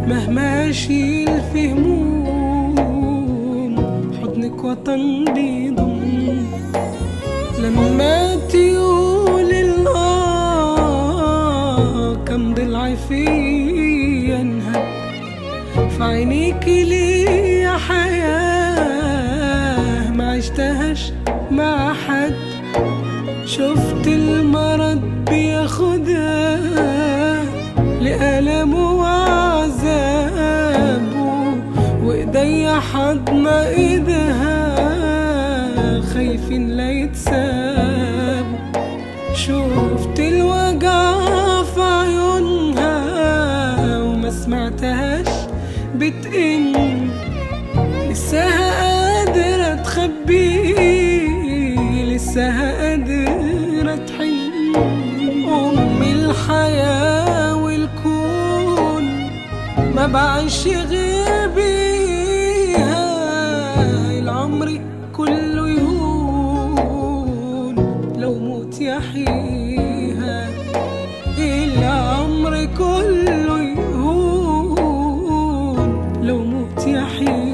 مهما اشيل في هموم حضنك وطن بيضم. لما تقول كم ضلعي فيا انهب، في عينيك ليا حياة ما عشتهاش مع حد. شفت المرض بياخدها لألمه وعذابه، وإيديا حضن إيدها خايفين لا يتسابوا. شفت الوجع في عيونها وما سمعتهاش بتئن، لساها قادرة تخبيه، لساها قادرة تحن. أمي الحياة والكون ما بعيش غير بيها، العمر كله يهون لو موت يحييها، العمر كله يهون لو موت يحييها.